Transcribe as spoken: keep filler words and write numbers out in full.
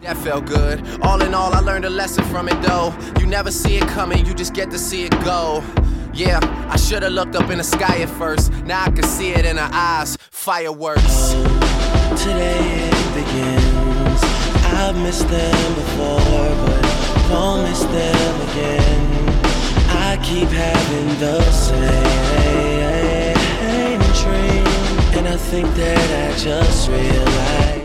That felt good. All in all, I learned a lesson from it though. You never see it coming, you just get to see it go. Yeah, I should've looked up in the sky at first. Now I can see it in her eyes. Fireworks. Today it begins. I've missed them before, but won't miss them again. I keep having the same dream, and I think that I just realized